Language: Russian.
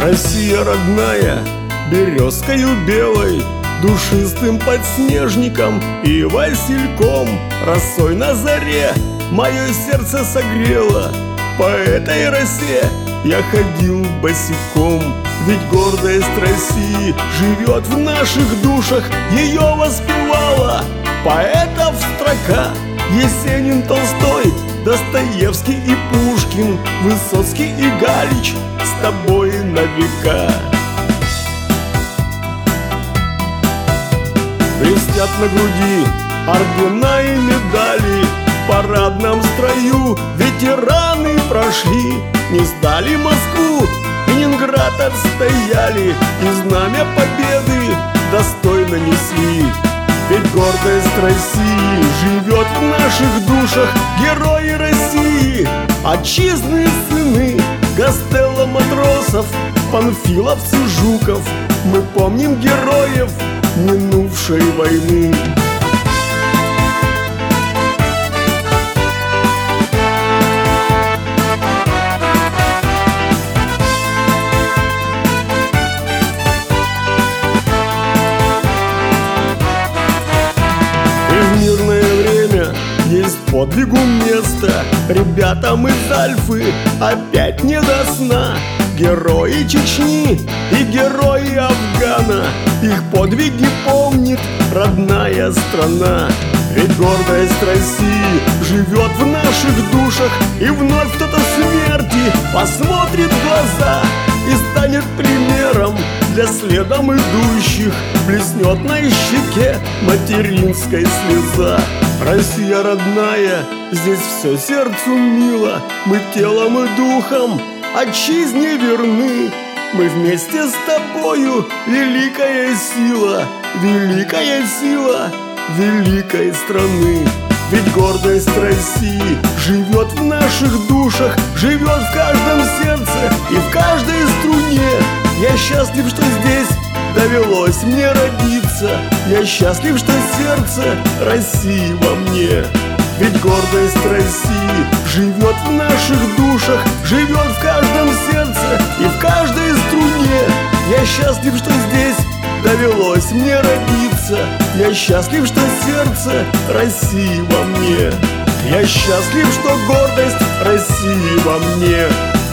Россия родная, березкою белой, душистым подснежником и васильком, росой на заре мое сердце согрело. По этой росе я ходил босиком, ведь гордость России живет в наших душах, ее воспевала поэтов строка: Есенин, Толстой, Достоевский и Пушкин, Высоцкий и Галич с тобой на века. Блестят на груди ордена и медали, в парадном строю ветераны прошли, не сдали Москву, Ленинград отстояли и знамя победы достойно несли. Ведь гордость России живет в наших душах, герои России, отчизны сыны, Гастелло, матросов, панфиловцы, Жуков. Мы помним героев минувшей войны. Есть подвигу место, ребятам из Альфы опять не до сна. Герои Чечни и герои Афгана, их подвиги помнит родная страна. Ведь гордость России живет в наших душах, и вновь кто-то смерти посмотрит в глаза и станет примером для следом идущих. Блеснет на щеке материнская слеза. Россия родная, здесь все сердцу мило, мы телом и духом отчизне верны. Мы вместе с тобою великая сила, великая сила великой страны. Ведь гордость России живет в наших душах, живет в каждом сердце и в каждой струне. Я счастлив, что здесь довелось мне родиться, я счастлив, что сердце России во мне. Ведь гордость России живет в наших душах, живет в каждом сердце и в каждой струне. Я счастлив, что здесь довелось мне родиться, я счастлив, что сердце России во мне. Я счастлив, что гордость России во мне.